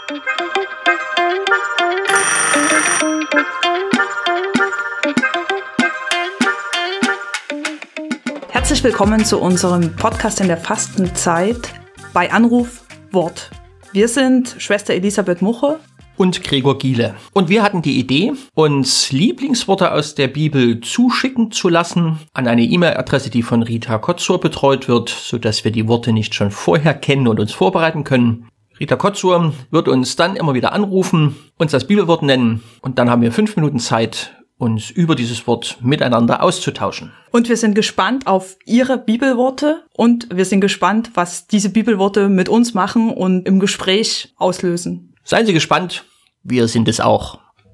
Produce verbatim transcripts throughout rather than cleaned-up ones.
Herzlich willkommen zu unserem Podcast in der Fastenzeit bei Anruf Wort. Wir sind Schwester Elisabeth Muche und Gregor Giele. Und wir hatten die Idee, uns Lieblingsworte aus der Bibel zuschicken zu lassen an eine E-Mail-Adresse, die von Rita Kotzur betreut wird, sodass wir die Worte nicht schon vorher kennen und uns vorbereiten können. Rita Kotzur wird uns dann immer wieder anrufen, uns das Bibelwort nennen und dann haben wir fünf Minuten Zeit, uns über dieses Wort miteinander auszutauschen. Und wir sind gespannt auf Ihre Bibelworte und wir sind gespannt, was diese Bibelworte mit uns machen und im Gespräch auslösen. Seien Sie gespannt, wir sind es auch.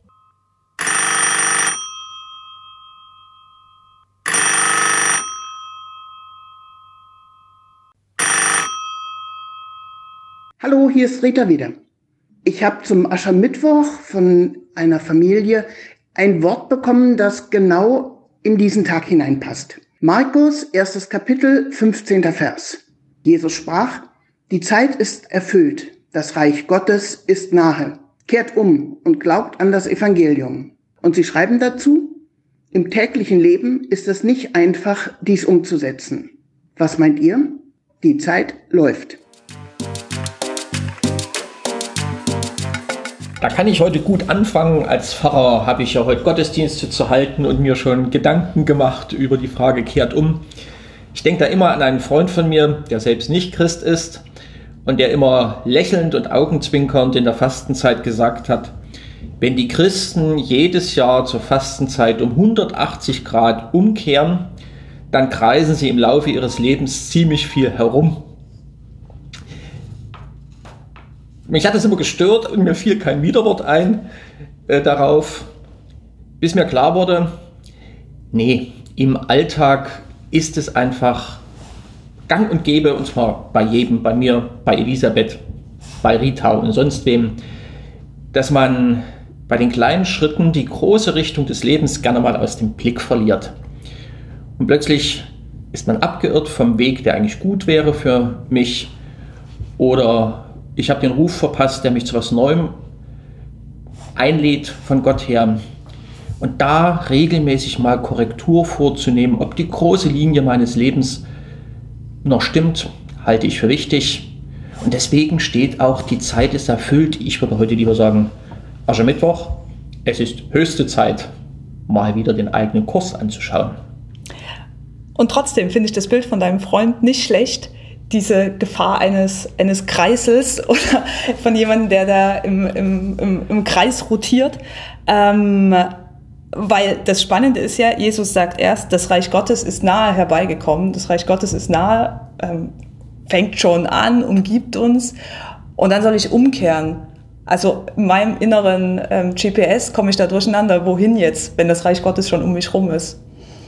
Hallo, hier ist Rita wieder. Ich habe zum Aschermittwoch von einer Familie ein Wort bekommen, das genau in diesen Tag hineinpasst. Markus, erstes Kapitel, fünfzehnter Vers. Jesus sprach: Die Zeit ist erfüllt, das Reich Gottes ist nahe. Kehrt um und glaubt an das Evangelium. Und sie schreiben dazu: Im täglichen Leben ist es nicht einfach, dies umzusetzen. Was meint ihr? Die Zeit läuft. Da kann ich heute gut anfangen. Als Pfarrer habe ich ja heute Gottesdienste zu halten und mir schon Gedanken gemacht über die Frage kehrt um. Ich denke da immer an einen Freund von mir, der selbst nicht Christ ist und der immer lächelnd und augenzwinkernd in der Fastenzeit gesagt hat, wenn die Christen jedes Jahr zur Fastenzeit um hundertachtzig Grad umkehren, dann kreisen sie im Laufe ihres Lebens ziemlich viel herum. Mich hat das immer gestört und mir fiel kein Widerwort ein äh, darauf, bis mir klar wurde, nee, im Alltag ist es einfach gang und gäbe, und zwar bei jedem, bei mir, bei Elisabeth, bei Rita und sonst wem, dass man bei den kleinen Schritten die große Richtung des Lebens gerne mal aus dem Blick verliert. Und plötzlich ist man abgeirrt vom Weg, der eigentlich gut wäre für mich, oder ich habe den Ruf verpasst, der mich zu was Neuem einlädt von Gott her. Und da regelmäßig mal Korrektur vorzunehmen, ob die große Linie meines Lebens noch stimmt, halte ich für wichtig. Und deswegen steht auch, die Zeit ist erfüllt. Ich würde heute lieber sagen, Aschermittwoch, es ist höchste Zeit, mal wieder den eigenen Kurs anzuschauen. Und trotzdem finde ich das Bild von deinem Freund nicht schlecht, diese Gefahr eines, eines Kreises oder von jemandem, der da im, im, im, im Kreis rotiert. Ähm, weil das Spannende ist ja, Jesus sagt erst, das Reich Gottes ist nahe herbeigekommen, das Reich Gottes ist nahe, ähm, fängt schon an, umgibt uns und dann soll ich umkehren. Also in meinem inneren ähm, G P S komme ich da durcheinander, wohin jetzt, wenn das Reich Gottes schon um mich rum ist.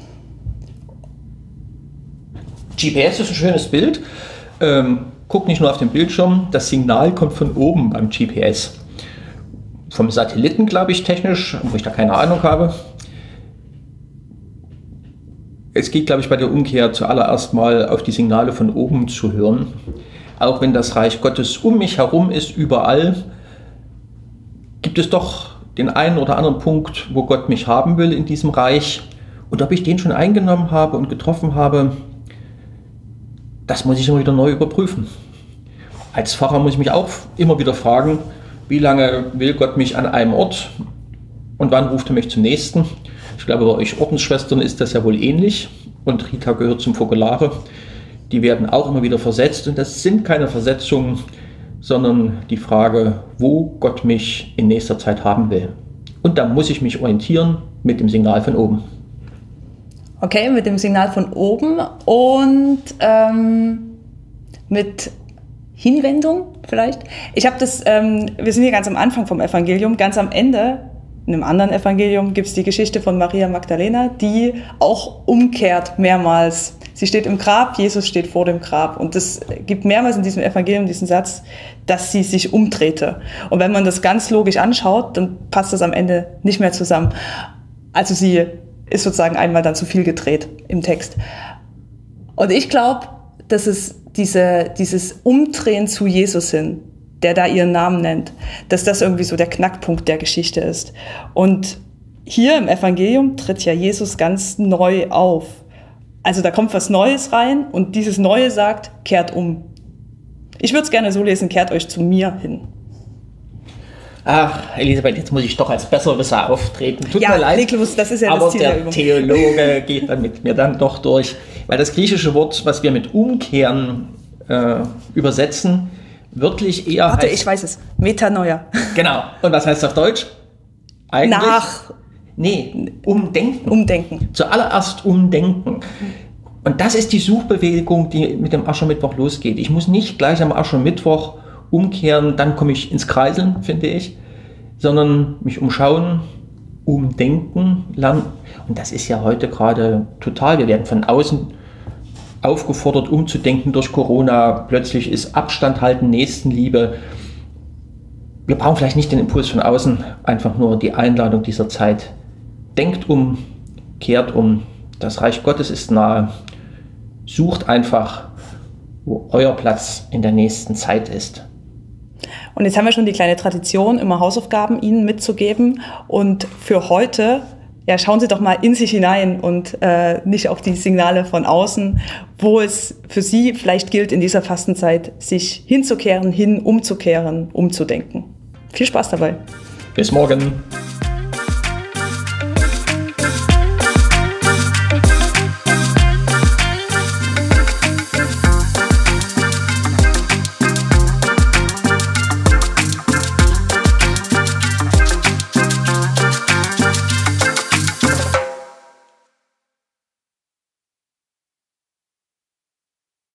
G P S ist ein schönes Bild. Ähm, guck nicht nur auf den Bildschirm, das Signal kommt von oben beim G P S. Vom Satelliten, glaube ich, technisch, wo ich da keine Ahnung habe. Es geht, glaube ich, bei der Umkehr zuallererst mal auf die Signale von oben zu hören. Auch wenn das Reich Gottes um mich herum ist, überall, gibt es doch den einen oder anderen Punkt, wo Gott mich haben will in diesem Reich. Und ob ich den schon eingenommen habe und getroffen habe, das muss ich immer wieder neu überprüfen. Als Pfarrer muss ich mich auch immer wieder fragen, wie lange will Gott mich an einem Ort und wann ruft er mich zum nächsten? Ich glaube, bei euch Ordensschwestern ist das ja wohl ähnlich und Rita gehört zum Fokolare. Die werden auch immer wieder versetzt und das sind keine Versetzungen, sondern die Frage, wo Gott mich in nächster Zeit haben will. Und da muss ich mich orientieren mit dem Signal von oben. Okay, mit dem Signal von oben und ähm, mit Hinwendung vielleicht. Ich habe das, ähm, wir sind hier ganz am Anfang vom Evangelium, ganz am Ende, in einem anderen Evangelium gibt es die Geschichte von Maria Magdalena, die auch umkehrt mehrmals. Sie steht im Grab, Jesus steht vor dem Grab und es gibt mehrmals in diesem Evangelium diesen Satz, dass sie sich umdrehte. Und wenn man das ganz logisch anschaut, dann passt das am Ende nicht mehr zusammen. Also sie ist sozusagen einmal dann zu viel gedreht im Text. Und ich glaube, dass es diese, dieses Umdrehen zu Jesus hin, der da ihren Namen nennt, dass das irgendwie so der Knackpunkt der Geschichte ist. Und hier im Evangelium tritt ja Jesus ganz neu auf. Also da kommt was Neues rein und dieses Neue sagt, kehrt um. Ich würde es gerne so lesen, kehrt euch zu mir hin. Ach, Elisabeth, jetzt muss ich doch als Besserwisser auftreten. Tut ja, mir leid, Niklaus, das ist ja aber das Ziel der, der Übung. Theologe geht dann mit mir dann doch durch. Weil das griechische Wort, was wir mit umkehren äh, übersetzen, wirklich eher Warte, heißt, ich weiß es. Metanoia. Genau. Und was heißt auf Deutsch? Eigentlich? Nach. Nee, umdenken. Umdenken. Zuallererst umdenken. Und das ist die Suchbewegung, die mit dem Aschermittwoch losgeht. Ich muss nicht gleich am Aschermittwoch umkehren, dann komme ich ins Kreiseln, finde ich, sondern mich umschauen, umdenken lernen. Und das ist ja heute gerade total. Wir werden von außen aufgefordert, umzudenken durch Corona. Plötzlich ist Abstand halten, Nächstenliebe. Wir brauchen vielleicht nicht den Impuls von außen, einfach nur die Einladung dieser Zeit. Denkt um, kehrt um. Das Reich Gottes ist nahe. Sucht einfach, wo euer Platz in der nächsten Zeit ist. Und jetzt haben wir schon die kleine Tradition, immer Hausaufgaben Ihnen mitzugeben. Und für heute, ja, schauen Sie doch mal in sich hinein und äh, nicht auf die Signale von außen, wo es für Sie vielleicht gilt, in dieser Fastenzeit sich hinzukehren, hin umzukehren, umzudenken. Viel Spaß dabei. Bis morgen.